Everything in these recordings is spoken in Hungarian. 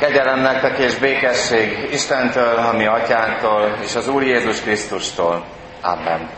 Kegyelem nektek és békesség Istentől, a mi atyánktól, és az Úr Jézus Krisztustól. Amen.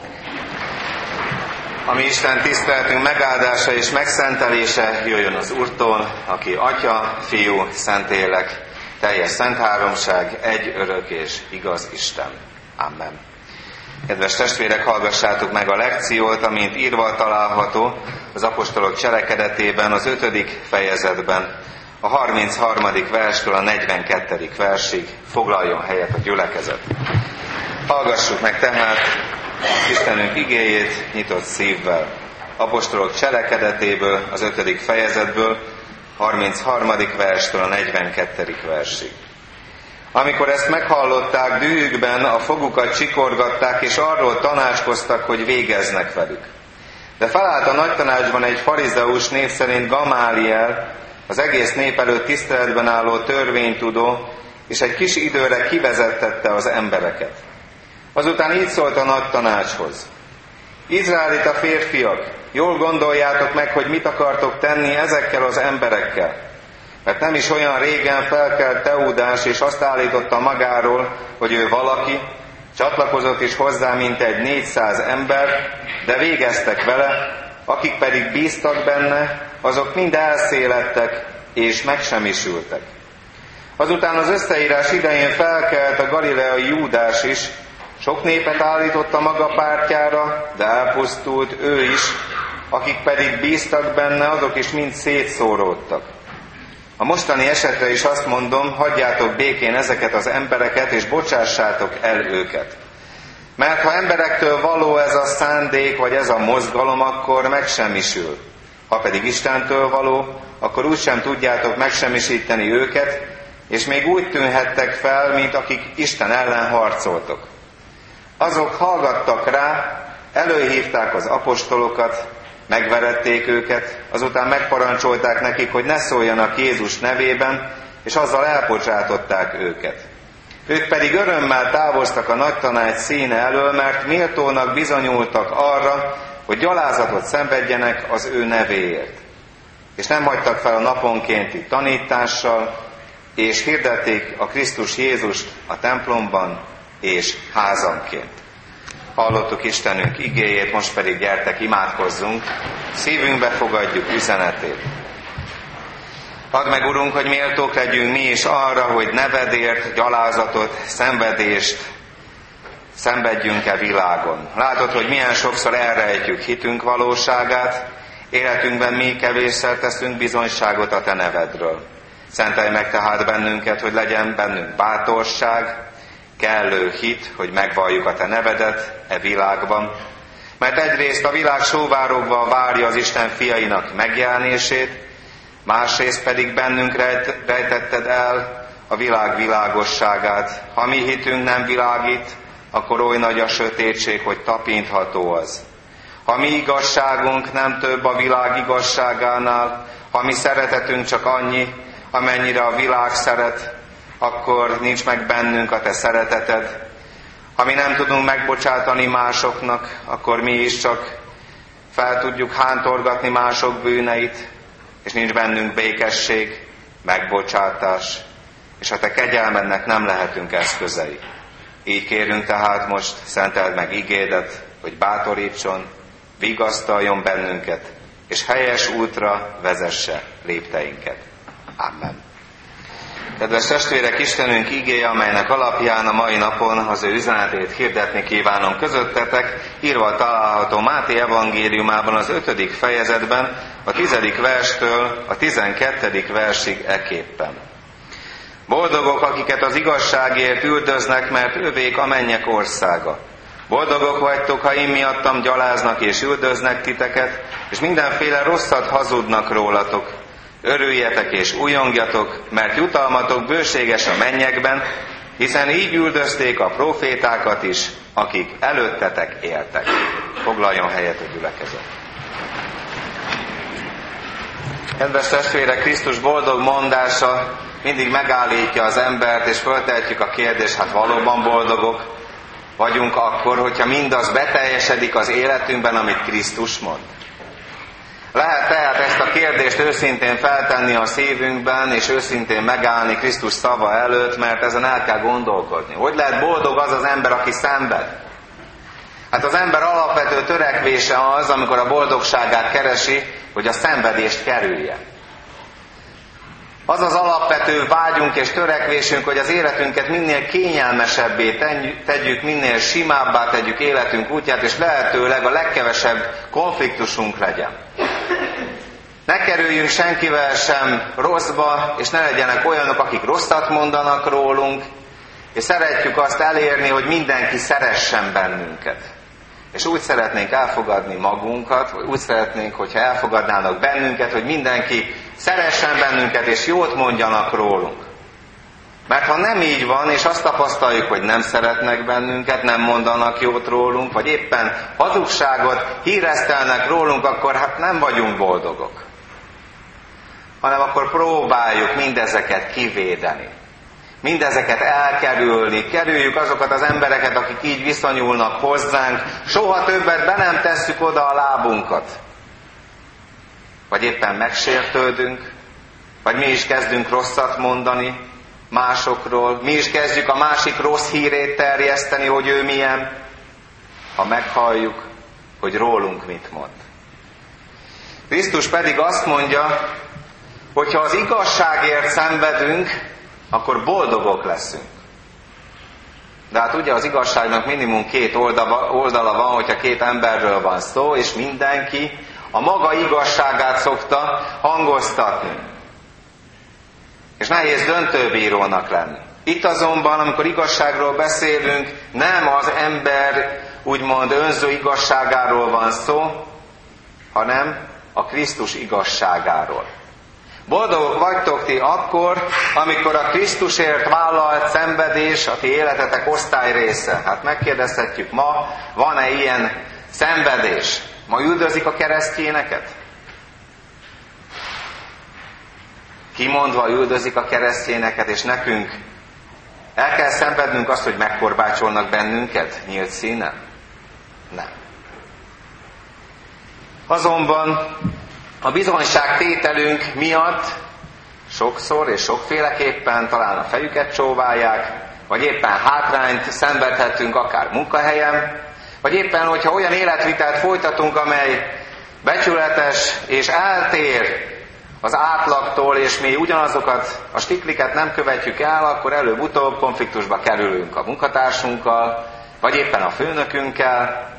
A mi Isten tiszteletünk megáldása és megszentelése jöjjön az Úrtól, aki Atya, Fiú, Szentlélek, teljes szent háromság, egy örök és igaz Isten. Amen. Kedves testvérek, hallgassátok meg a lekciót, amint írva található az apostolok cselekedetében, az 5. fejezetben, a 33. verstől a 42. versig. Foglaljon helyet a gyülekezet. Hallgassuk meg tehát Istenünk igéjét nyitott szívvel. Apostolok cselekedetéből, az 5. fejezetből, 33. verstől a 42. versig. Amikor ezt meghallották, dühükben a fogukat csikorgatták, és arról tanácskoztak, hogy végeznek velük. De felállt a nagytanácsban egy farizeus, név szerint Gamáliel, az egész nép előtt tiszteletben álló törvénytudó, és egy kis időre kivezettette az embereket. Azután így szólt a nagy tanácshoz: Izraelita férfiak, jól gondoljátok meg, hogy mit akartok tenni ezekkel az emberekkel. Mert nem is olyan régen felkelt Teudás, és azt állította magáról, hogy ő valaki, csatlakozott is hozzá mintegy 400 ember, de végeztek vele, akik pedig bíztak benne, azok mind elszéledtek és megsemmisültek. Azután az összeírás idején felkelt a galileai Júdás is, sok népet állította maga pártjára, de elpusztult ő is, akik pedig bíztak benne, azok is mind szétszóródtak. A mostani esetre is azt mondom, hagyjátok békén ezeket az embereket, és bocsássátok el őket. Mert ha emberektől való ez a szándék, vagy ez a mozgalom, akkor megsemmisül. Ha pedig Istentől való, akkor úgysem tudjátok megsemmisíteni őket, és még úgy tűnhettek fel, mint akik Isten ellen harcoltok. Azok hallgattak rá, előhívták az apostolokat, megverették őket, azután megparancsolták nekik, hogy ne szóljanak Jézus nevében, és azzal elbocsátották őket. Ők pedig örömmel távoztak a nagytanács színe elől, mert méltónak bizonyultak arra, hogy gyalázatot szenvedjenek az ő nevéért. És nem hagytak fel a naponkénti tanítással, és hirdették a Krisztus Jézust a templomban és házanként. Hallottuk Istenünk igéjét, most pedig gyertek, imádkozzunk, szívünkbe fogadjuk üzenetét. Add meg, Urunk, hogy méltók legyünk mi is arra, hogy nevedért, gyalázatot, szenvedést szenvedjünk-e világon. Látod, hogy milyen sokszor elrejtjük hitünk valóságát, életünkben mi kevésszer teszünk bizonyságot a Te nevedről. Szentelj meg tehát bennünket, hogy legyen bennünk bátorság, kellő hit, hogy megvalljuk a Te nevedet e világban. Mert egyrészt a világ sóvárogva várja az Isten fiainak megjelenését, másrészt pedig bennünk rejtetted el a világ világosságát. Ha mi hitünk nem világít, akkor oly nagy a sötétség, hogy tapintható az. Ha mi igazságunk nem több a világ igazságánál, ha mi szeretetünk csak annyi, amennyire a világ szeret, akkor nincs meg bennünk a Te szereteted. Ha mi nem tudunk megbocsátani másoknak, akkor mi is csak fel tudjuk hántorgatni mások bűneit, és nincs bennünk békesség, megbocsátás, és a Te kegyelmednek nem lehetünk eszközei. Így kérünk tehát most, szenteld meg igédet, hogy bátorítson, vigasztaljon bennünket, és helyes útra vezesse lépteinket. Amen. Kedves testvérek, Istenünk igéje, amelynek alapján a mai napon az ő üzenetét hirdetni kívánom közöttetek, írva található Máté evangéliumában az 5. fejezetben, a 10. verstől a 12. versig eképpen. Boldogok, akiket az igazságért üldöznek, mert övék a mennyek országa. Boldogok vagytok, ha én miattam gyaláznak és üldöznek titeket, és mindenféle rosszat hazudnak rólatok. Örüljetek és újongjatok, mert jutalmatok bőséges a mennyekben, hiszen így üldözték a profétákat is, akik előttetek éltek. Foglaljon helyet a gyülekezet. Kedves testvérek, Krisztus boldog mondása mindig megállítja az embert, és föltehetjük a kérdést, hát valóban boldogok vagyunk akkor, hogyha mindaz beteljesedik az életünkben, amit Krisztus mond. Lehet tehát ezt a kérdést őszintén feltenni a szívünkben, és őszintén megállni Krisztus szava előtt, mert ezen el kell gondolkodni. Hogy lehet boldog az az ember, aki szenved? Hát az ember alapvető törekvése az, amikor a boldogságát keresi, hogy a szenvedést kerülje. Az az alapvető vágyunk és törekvésünk, hogy az életünket minél kényelmesebbé tegyük, minél simábbá tegyük életünk útját, és lehetőleg a legkevesebb konfliktusunk legyen. Ne kerüljünk senkivel sem rosszba, és ne legyenek olyanok, akik rosszat mondanak rólunk, és szeretjük azt elérni, hogy mindenki szeressen bennünket. És úgy szeretnénk elfogadni magunkat, vagy úgy szeretnénk, hogyha elfogadnának bennünket, hogy mindenki szeressen bennünket, és jót mondjanak rólunk. Mert ha nem így van, és azt tapasztaljuk, hogy nem szeretnek bennünket, nem mondanak jót rólunk, vagy éppen hazugságot híresztelnek rólunk, akkor hát nem vagyunk boldogok. Hanem akkor próbáljuk mindezeket kivédeni. Mindezeket elkerülni, kerüljük azokat az embereket, akik így viszonyulnak hozzánk, soha többet be nem tesszük oda a lábunkat. Vagy éppen megsértődünk, vagy mi is kezdünk rosszat mondani másokról, mi is kezdjük a másik rossz hírét terjeszteni, hogy ő milyen, ha meghalljuk, hogy rólunk mit mond. Krisztus pedig azt mondja, hogy ha az igazságért szenvedünk, akkor boldogok leszünk. De hát ugye az igazságnak minimum két oldala van, hogyha két emberről van szó, és mindenki a maga igazságát szokta hangoztatni. És nehéz döntőbírónak lenni. Itt azonban, amikor igazságról beszélünk, nem az ember úgymond önző igazságáról van szó, hanem a Krisztus igazságáról. Boldogok vagytok ti akkor, amikor a Krisztusért vállalt szenvedés a ti életetek osztály része. Hát megkérdezhetjük ma, van-e ilyen szenvedés? Ma üldözik a keresztényeket? Kimondva üldözik a keresztényeket, és nekünk el kell szenvednünk azt, hogy megkorbácsolnak bennünket nyílt színen? Nem. Azonban a bizonyságtételünk miatt sokszor és sokféleképpen talán a fejüket csóválják, vagy éppen hátrányt szenvedhetünk akár munkahelyen, vagy éppen, hogyha olyan életvitelt folytatunk, amely becsületes és eltér az átlagtól, és mi ugyanazokat a stikliket nem követjük el, akkor előbb-utóbb konfliktusba kerülünk a munkatársunkkal, vagy éppen a főnökünkkel,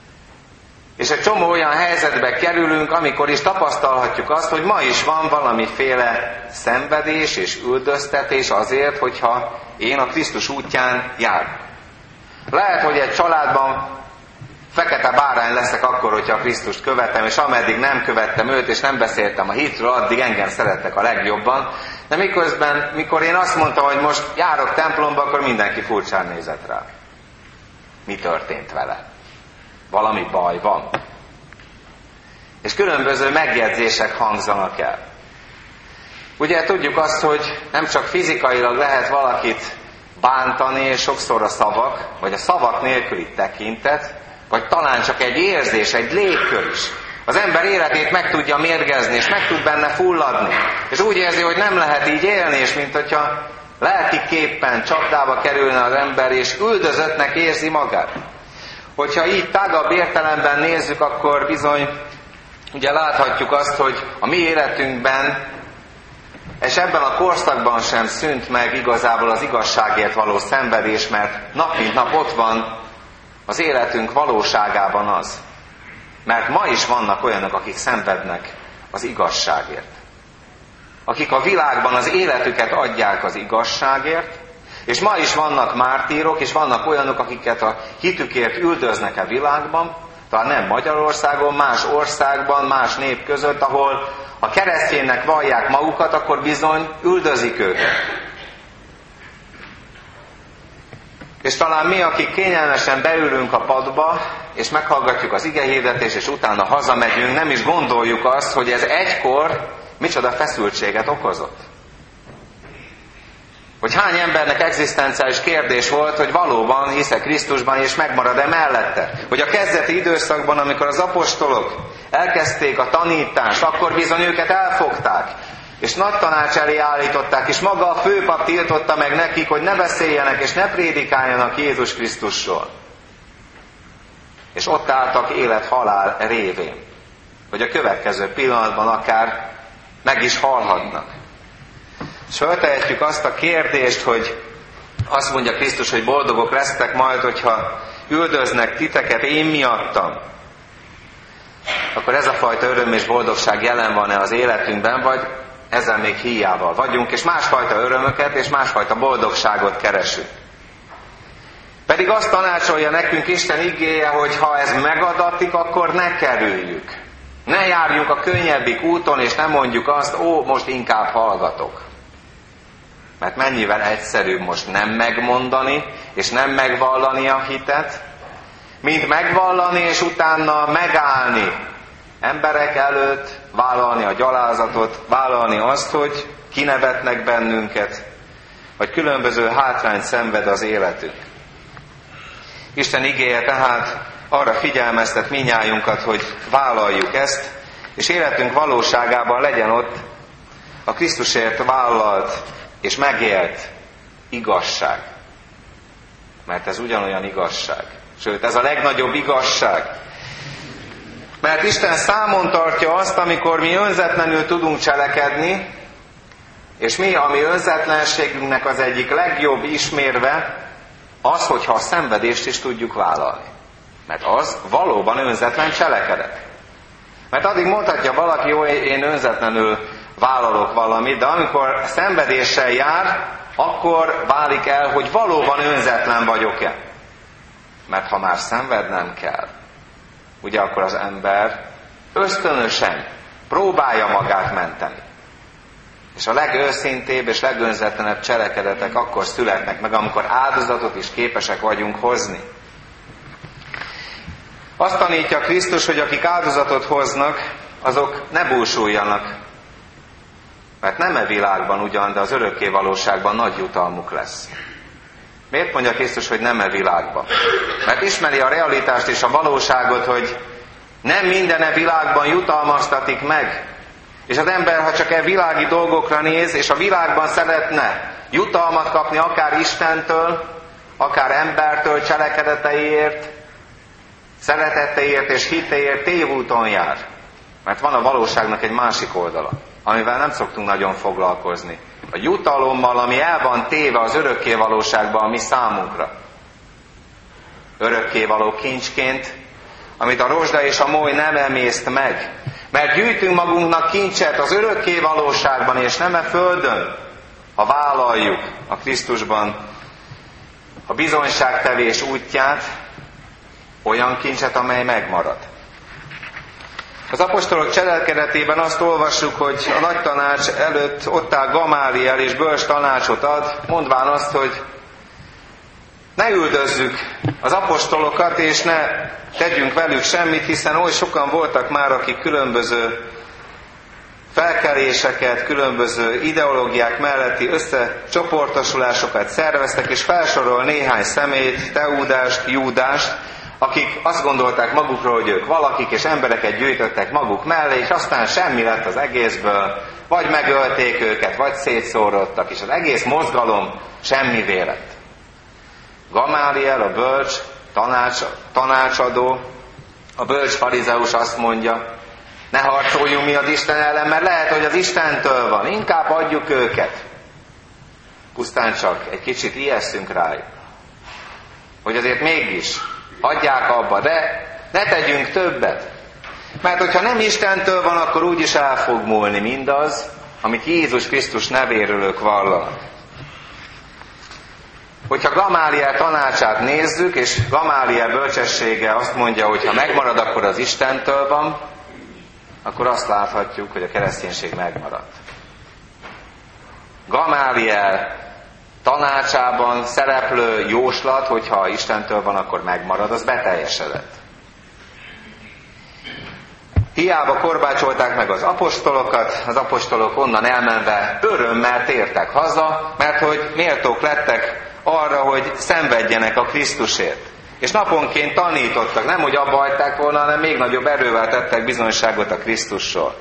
és egy csomó olyan helyzetbe kerülünk, amikor is tapasztalhatjuk azt, hogy ma is van valamiféle szenvedés és üldöztetés azért, hogyha én a Krisztus útján járok. Lehet, hogy egy családban fekete bárány leszek akkor, hogyha a Krisztust követem, és ameddig nem követtem őt, és nem beszéltem a hitről, addig engem szerettek a legjobban. De miközben, mikor én azt mondtam, hogy most járok templomba, akkor mindenki furcsán nézett rá. Mi történt vele? Valami baj van. És különböző megjegyzések hangzanak el. Ugye tudjuk azt, hogy nem csak fizikailag lehet valakit bántani, és sokszor a szavak, vagy a szavak nélküli tekintet, vagy talán csak egy érzés, egy légkör is. Az ember életét meg tudja mérgezni, és meg tud benne fulladni. És úgy érzi, hogy nem lehet így élni, és mint hogyha lelkiképpen csapdába kerülne az ember, és üldözöttnek érzi magát. Hogyha így tágabb értelemben nézzük, akkor bizony ugye láthatjuk azt, hogy a mi életünkben, és ebben a korszakban sem szűnt meg igazából az igazságért való szenvedés, mert nap mint nap ott van az életünk valóságában az. Mert ma is vannak olyanok, akik szenvednek az igazságért. Akik a világban az életüket adják az igazságért, és ma is vannak mártírok, és vannak olyanok, akiket a hitükért üldöznek a világban, talán nem Magyarországon, más országban, más nép között, ahol ha kereszténynek vallják magukat, akkor bizony üldözik őket. És talán mi, akik kényelmesen beülünk a padba, és meghallgatjuk az igehirdetést, és utána hazamegyünk, nem is gondoljuk azt, hogy ez egykor micsoda feszültséget okozott. Hogy hány embernek egzisztenciális kérdés volt, hogy valóban hisz-e Krisztusban, és megmarad-e mellette. Hogy a kezdeti időszakban, amikor az apostolok elkezdték a tanítást, akkor bizony őket elfogták, és nagy tanács elé állították, és maga a főpap tiltotta meg nekik, hogy ne beszéljenek, és ne prédikáljanak Jézus Krisztusról. És ott álltak élet-halál révén, hogy a következő pillanatban akár meg is halhatnak. És föltehetjük azt a kérdést, hogy azt mondja Krisztus, hogy boldogok lesztek majd, hogyha üldöznek titeket én miattam. Akkor ez a fajta öröm és boldogság jelen van-e az életünkben, vagy ezzel még híjával vagyunk, és másfajta örömöket és másfajta boldogságot keresünk. Pedig azt tanácsolja nekünk Isten igéje, hogy ha ez megadatik, akkor ne kerüljük. Ne járjunk a könnyebbik úton, és ne mondjuk azt, most inkább hallgatok. Mert mennyivel egyszerűbb most nem megmondani, és nem megvallani a hitet, mint megvallani, és utána megállni emberek előtt, vállalni a gyalázatot, vállalni azt, hogy kinevetnek bennünket, vagy különböző hátrányt szenved az életünk. Isten igéje tehát arra figyelmeztet mindnyájunkat, hogy vállaljuk ezt, és életünk valóságában legyen ott a Krisztusért vállalt és megélt igazság. Mert ez ugyanolyan igazság. Sőt, ez a legnagyobb igazság. Mert Isten számon tartja azt, amikor mi önzetlenül tudunk cselekedni, és mi, ami önzetlenségünknek az egyik legjobb ismérve, az, hogyha a szenvedést is tudjuk vállalni. Mert az valóban önzetlen cselekedet. Mert addig mondhatja valaki, jó, én önzetlenül vállalok valamit, de amikor szenvedéssel jár, akkor válik el, hogy valóban önzetlen vagyok-e. Mert ha már szenvednem kell, ugye akkor az ember ösztönösen próbálja magát menteni. És a legőszintébb és legönzetlenebb cselekedetek akkor születnek meg, amikor áldozatot is képesek vagyunk hozni. Azt tanítja Krisztus, hogy akik áldozatot hoznak, azok ne búsuljanak. Mert nem e világban ugyan, de az örökké valóságban nagy jutalmuk lesz. Miért mondja Krisztus, hogy nem e világban? Mert ismeri a realitást és a valóságot, hogy nem minden e világban jutalmaztatik meg. És az ember, ha csak e világi dolgokra néz, és a világban szeretne jutalmat kapni akár Istentől, akár embertől cselekedeteiért, szereteteiért és hitéért, tévúton jár. Mert van a valóságnak egy másik oldala, amivel nem szoktunk nagyon foglalkozni. A jutalommal, ami el van téve az örökkévalóságban a mi számunkra. Örökkévaló kincsként, amit a rozsda és a moly nem emészt meg. Mert gyűjtünk magunknak kincset az örökkévalóságban, és nem a földön, ha vállaljuk a Krisztusban a bizonyságtevés útját, olyan kincset, amely megmarad. Az apostolok cselekedetében azt olvassuk, hogy a nagy tanács előtt ott áll Gamáliel és bölcs tanácsot ad, mondván azt, hogy ne üldözzük az apostolokat, és ne tegyünk velük semmit, hiszen oly sokan voltak már, akik különböző felkeléseket, különböző ideológiák melletti összecsoportosulásokat szerveztek, és felsorol néhány személyt, Teudást, Júdást, akik azt gondolták magukról, hogy ők valakik, és embereket gyűjtöttek maguk mellé, és aztán semmi lett az egészből, vagy megölték őket, vagy szétszórodtak, és az egész mozgalom semmivé lett. Gamáliel, a bölcs tanácsadó, a bölcs farizeus azt mondja, ne harcoljunk mi az Isten ellen, mert lehet, hogy az Istentől van, inkább adjuk őket. Pusztán csak egy kicsit ijesszünk rájuk, hogy azért mégis hagyják abba, de ne tegyünk többet. Mert hogyha nem Istentől van, akkor úgyis el fog múlni mindaz, amit Jézus Krisztus nevéről ők vallanak. Hogyha Gamáliel tanácsát nézzük, és Gamáliel bölcsessége azt mondja, hogy ha megmarad, akkor az Istentől van, akkor azt láthatjuk, hogy a kereszténység megmaradt. Gamáliel tanácsában szereplő jóslat, hogyha Istentől van, akkor megmarad, az beteljesedett. Hiába korbácsolták meg az apostolok onnan elmenve örömmel tértek haza, mert hogy méltók lettek arra, hogy szenvedjenek a Krisztusért. És naponként tanítottak, nem hogy abba hagyták volna, hanem még nagyobb erővel tettek bizonyságot a Krisztusról.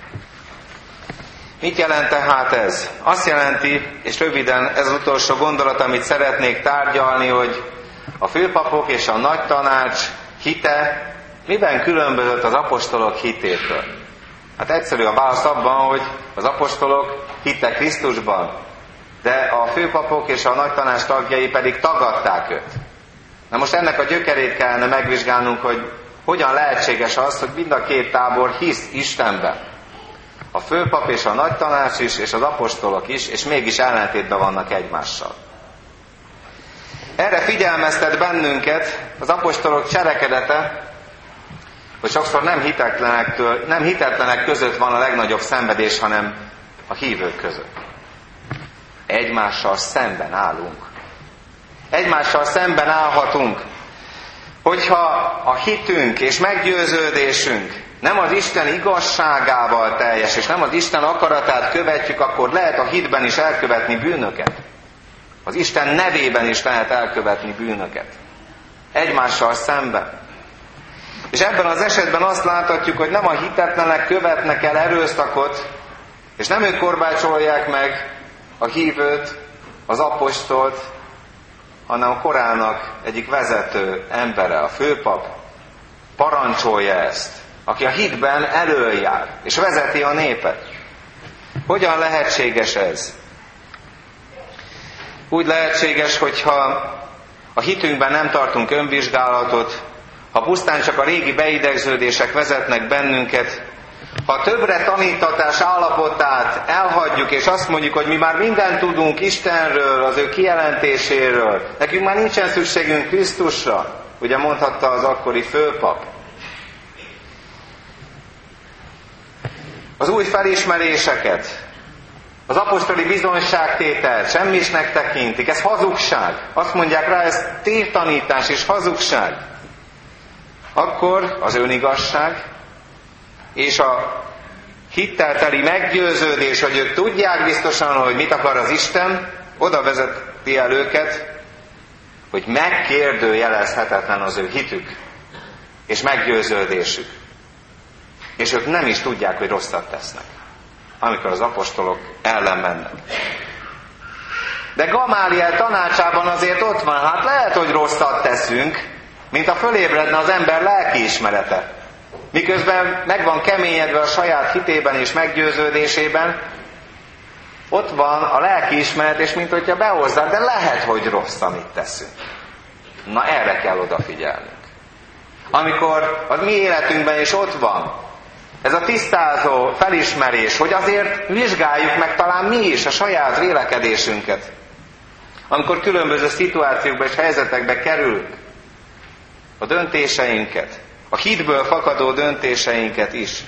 Mit jelent tehát ez? Azt jelenti, és röviden ez az utolsó gondolat, amit szeretnék tárgyalni, hogy a főpapok és a nagy tanács hite miben különbözött az apostolok hitétől? Hát egyszerű a válasz abban, hogy az apostolok hittek Krisztusban, de a főpapok és a nagy tanács tagjai pedig tagadták őt. Na most ennek a gyökerét kellene megvizsgálnunk, hogy hogyan lehetséges az, hogy mind a két tábor hisz Istenben. A főpap és a nagy tanács is, és az apostolok is, és mégis ellentétben vannak egymással. Erre figyelmeztet bennünket az apostolok cselekedete, hogy sokszor nem hitetlenek között van a legnagyobb szenvedés, hanem a hívők között. Egymással szemben állunk. Egymással szemben állhatunk. Hogyha a hitünk és meggyőződésünk nem az Isten igazságával teljes, és nem az Isten akaratát követjük, akkor lehet a hitben is elkövetni bűnöket. Az Isten nevében is lehet elkövetni bűnöket. Egymással szemben. És ebben az esetben azt láthatjuk, hogy nem a hitetlenek követnek el erőszakot, és nem ők korbácsolják meg a hívőt, az apostolt, hanem a korának egyik vezető embere, a főpap parancsolja ezt, aki a hitben elöljár, és vezeti a népet. Hogyan lehetséges ez? Úgy lehetséges, hogyha a hitünkben nem tartunk önvizsgálatot, ha pusztán csak a régi beidegződések vezetnek bennünket, ha többre tanítatás állapotát elhagyjuk, és azt mondjuk, hogy mi már mindent tudunk Istenről, az ő kijelentéséről, nekünk már nincsen szükségünk Krisztusra, ugye mondhatta az akkori főpap. Az új felismeréseket, az apostoli bizonyságtételt semmisnek tekintik, ez hazugság. Azt mondják rá, ez tévtanítás és hazugság. Akkor az önigazság és a hittel teli meggyőződés, hogy ők tudják biztosan, hogy mit akar az Isten, oda vezeti el őket, hogy megkérdőjelezhetetlen az ő hitük és meggyőződésük. És ők nem is tudják, hogy rosszat tesznek, amikor az apostolok ellen mennek. De Gamáliel tanácsában azért ott van, hát lehet, hogy rosszat teszünk, mint a fölébredne az ember lelkiismerete. Miközben meg van keményedve a saját hitében és meggyőződésében, ott van a lelkiismeret, és mint hogyha behozza, de lehet, hogy rossz, amit teszünk. Na erre kell odafigyelnünk. Amikor az mi életünkben is ott van, ez a tisztázó felismerés, hogy azért vizsgáljuk meg talán mi is a saját vélekedésünket. Amikor különböző szituációkba és helyzetekbe kerülünk, a döntéseinket, a hitből fakadó döntéseinket is.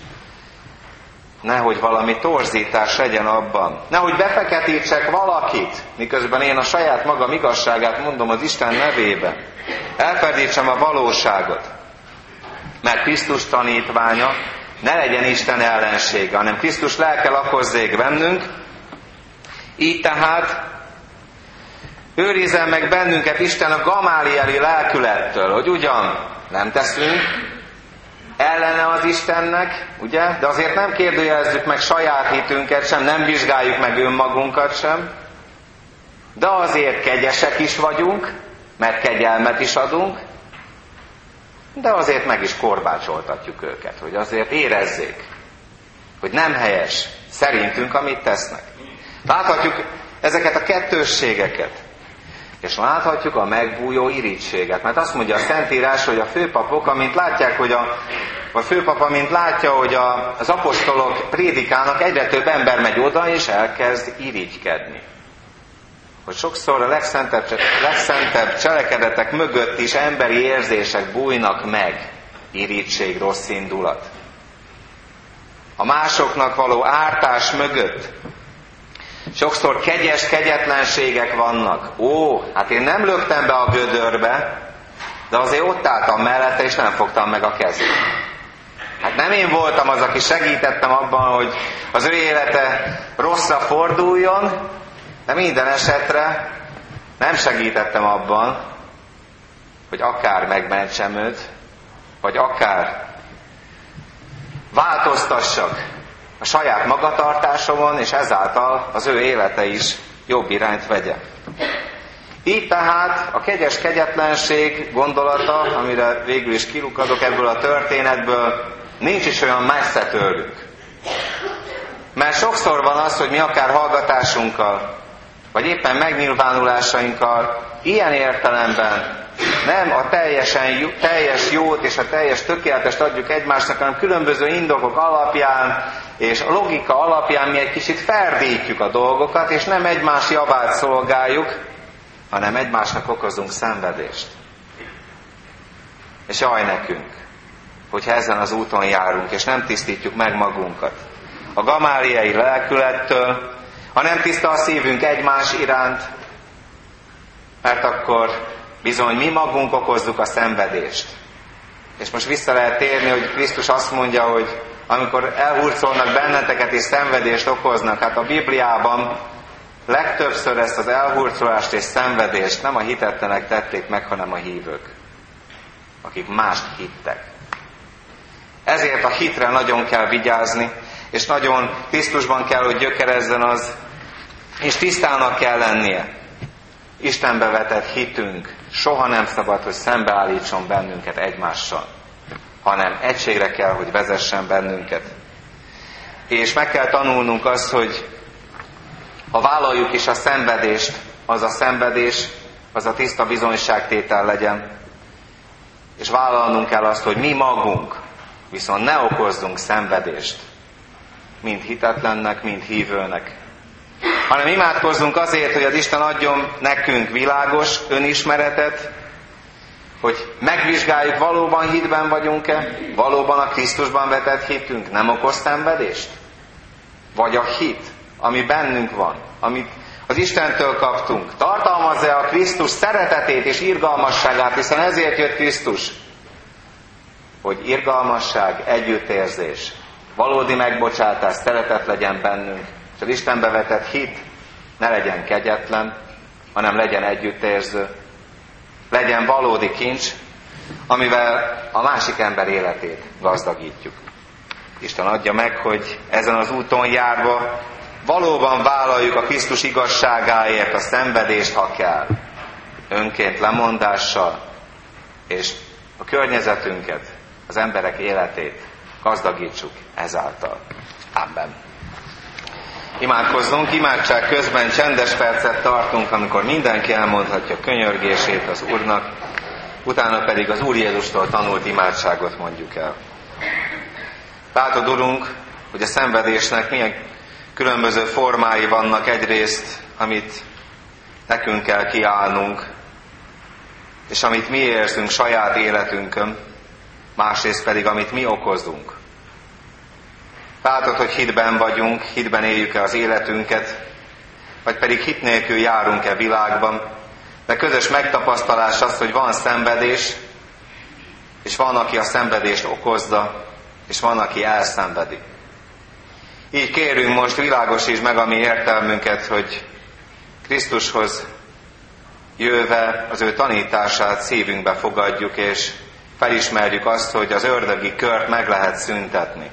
Nehogy valami torzítás legyen abban. Nehogy befeketítsek valakit, miközben én a saját magam igazságát mondom az Isten nevében. Elferdítsem a valóságot. Mert Krisztus tanítványa ne legyen Isten ellensége, hanem Krisztus lelke lakozzék bennünk. Így tehát őrizzen meg bennünket Isten a gamálieli lelkülettől, hogy ugyan nem teszünk ellene az Istennek, ugye? De azért nem kérdőjelezzük meg saját hitünket sem, nem vizsgáljuk meg önmagunkat sem, de azért kegyesek is vagyunk, mert kegyelmet is adunk, de azért meg is korbácsoltatjuk őket, hogy azért érezzék, hogy nem helyes szerintünk, amit tesznek. Láthatjuk ezeket a kettősségeket, és láthatjuk a megbújó irítséget. Mert azt mondja a Szentírás, hogy a főpapok, amint látják, hogy a főpap, amint látja, hogy az apostolok prédikálnak, egyre több ember megy oda, és elkezd irigykedni. Hogy sokszor a legszentebb cselekedetek mögött is emberi érzések bújnak meg. Irigység, rossz indulat. A másoknak való ártás mögött sokszor kegyes kegyetlenségek vannak. Hát én nem löktem be a gödörbe, de azért ott álltam mellette, és nem fogtam meg a kezét. Hát nem én voltam az, aki segítettem abban, hogy az ő élete rosszra forduljon, de minden esetre nem segítettem abban, hogy akár megmentsem őt, vagy akár változtassak a saját magatartásomon, és ezáltal az ő élete is jobb irányt vegye. Így tehát a kegyes kegyetlenség gondolata, amire végül is kilukadok ebből a történetből, nincs is olyan messze tőlünk. Mert sokszor van az, hogy mi akár hallgatásunkkal, vagy éppen megnyilvánulásainkkal ilyen értelemben nem a teljes jót és a teljes tökéletest adjuk egymásnak, hanem különböző indokok alapján és a logika alapján mi egy kicsit ferdítjük a dolgokat, és nem egymás javát szolgáljuk, hanem egymásnak okozunk szenvedést. És jaj nekünk, hogyha ezen az úton járunk, és nem tisztítjuk meg magunkat a gamáliai lelkülettől, ha nem tiszta a szívünk egymás iránt, mert akkor bizony mi magunk okozzuk a szenvedést. És most vissza lehet térni, hogy Krisztus azt mondja, hogy amikor elhurcolnak benneteket és szenvedést okoznak, hát a Bibliában legtöbbször ezt az elhurcolást és szenvedést nem a hitetlenek tették meg, hanem a hívők, akik mást hittek. Ezért a hitre nagyon kell vigyázni, és nagyon Krisztusban kell, hogy gyökerezzen az, és tisztának kell lennie. Istenbe vetett hitünk soha nem szabad, hogy szembeállítson bennünket egymással, hanem egységre kell, hogy vezessen bennünket. És meg kell tanulnunk azt, hogy ha vállaljuk is a szenvedést, az a szenvedés, az a tiszta bizonyságtétel legyen. És vállalnunk kell azt, hogy mi magunk viszont ne okozzunk szenvedést, mind hitetlennek, mind hívőnek, hanem imádkozzunk azért, hogy az Isten adjon nekünk világos önismeretet, hogy megvizsgáljuk, valóban hitben vagyunk-e, valóban a Krisztusban vetett hitünk nem okoz szenvedést? Vagy a hit, ami bennünk van, amit az Istentől kaptunk, tartalmazza a Krisztus szeretetét és irgalmasságát, hiszen ezért jött Krisztus, hogy irgalmasság, együttérzés, valódi megbocsátás, szeretet legyen bennünk, és az Istenbe vetett hit ne legyen kegyetlen, hanem legyen együttérző, legyen valódi kincs, amivel a másik ember életét gazdagítjuk. Isten adja meg, hogy ezen az úton járva valóban vállaljuk a Krisztus igazságáért a szenvedést, ha kell, önként lemondással, és a környezetünket, az emberek életét gazdagítsuk ezáltal. Amen. Imádkozzunk, imádság közben csendes percet tartunk, amikor mindenki elmondhatja könyörgését az Úrnak, utána pedig az Úr Jézustól tanult imádságot mondjuk el. Látod, Urunk, hogy a szenvedésnek milyen különböző formái vannak, egyrészt, amit nekünk kell kiállnunk, és amit mi érzünk saját életünkön, másrészt pedig, amit mi okozunk. Látod, hogy hitben vagyunk, hitben éljük-e az életünket, vagy pedig hit nélkül járunk-e világban, de közös megtapasztalás az, hogy van szenvedés, és van, aki a szenvedést okozza, és van, aki elszenvedi. Így kérünk most, világosítsd meg a mi értelmünket, hogy Krisztushoz jöve az ő tanítását szívünkbe fogadjuk, és felismerjük azt, hogy az ördögi kört meg lehet szüntetni.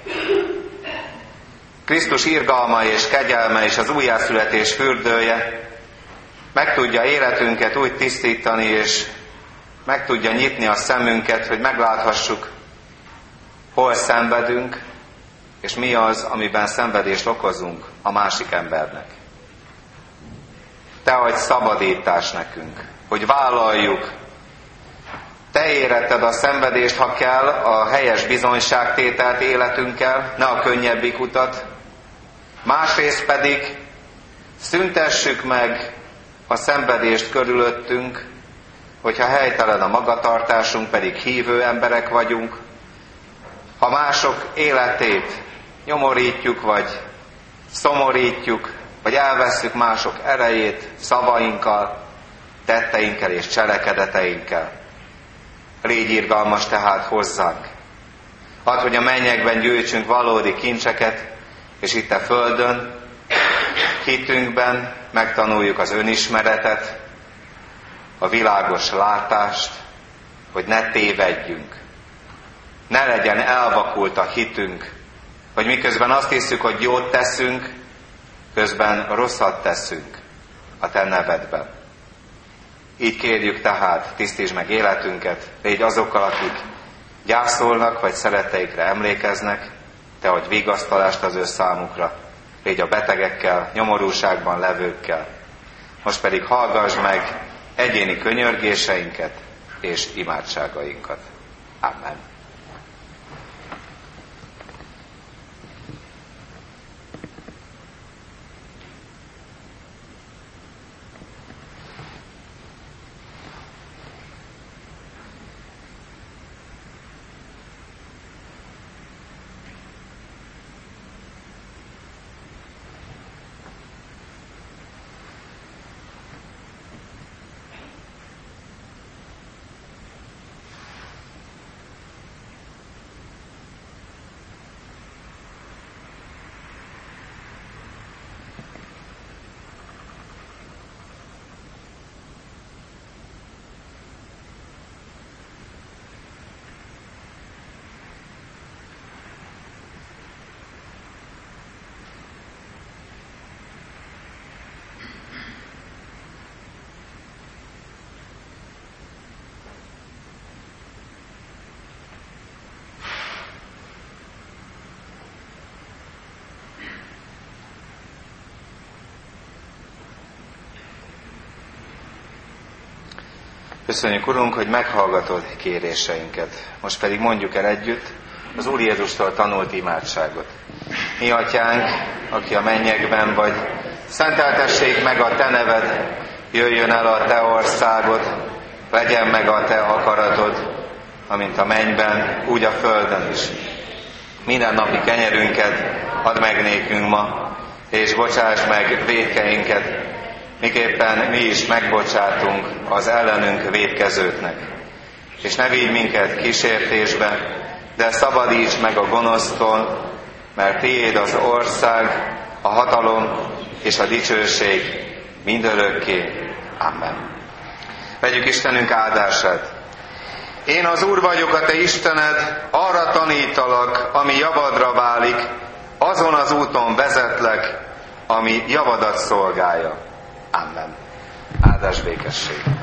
Krisztus irgalma és kegyelme és az újjászületés fürdője meg tudja életünket úgy tisztítani, és meg tudja nyitni a szemünket, hogy megláthassuk, hol szenvedünk, és mi az, amiben szenvedést okozunk a másik embernek. Te adj szabadítás nekünk, hogy vállaljuk. Te éretted a szenvedést, ha kell, a helyes bizonyságtételt életünkkel, ne a könnyebbik utat. Másrészt pedig szüntessük meg a szenvedést körülöttünk, hogyha helytelen a magatartásunk, pedig hívő emberek vagyunk. Ha mások életét nyomorítjuk, vagy szomorítjuk, vagy elvesszük mások erejét szavainkkal, tetteinkkel és cselekedeteinkkel. Légy irgalmas tehát hozzánk. Add, hogy a mennyekben gyűjtsünk valódi kincseket, és itt a földön, hitünkben megtanuljuk az önismeretet, a világos látást, hogy ne tévedjünk. Ne legyen elvakult a hitünk, hogy miközben azt hiszük, hogy jót teszünk, közben rosszat teszünk a Te nevedben. Így kérjük tehát, tisztítsd meg életünket, légy azokkal, akik gyászolnak, vagy szeretteikre emlékeznek, Te adj vigasztalást az ő számukra, légy a betegekkel, nyomorúságban levőkkel. Most pedig hallgass meg egyéni könyörgéseinket és imádságainkat. Amen. Köszönjük, Urunk, hogy meghallgatod kéréseinket. Most pedig mondjuk el együtt az Úr Jézustól tanult imádságot. Mi Atyánk, aki a mennyekben vagy, szenteltessék meg a Te neved, jöjjön el a Te országod, legyen meg a Te akaratod, amint a mennyben, úgy a földön is. Minden napi kenyerünket add meg nékünk ma, és bocsáss meg vétkeinket, miképpen mi is megbocsátunk az ellenünk vétkezőknek. És ne vigy minket kísértésbe, de szabadíts meg a gonosztól, mert Tiéd az ország, a hatalom és a dicsőség mindörökké. Amen. Vegyük Istenünk áldását. Én az Úr vagyok, a te Istened, arra tanítalak, ami javadra válik, azon az úton vezetlek, ami javadat szolgálja. Amen. Áldás békesség.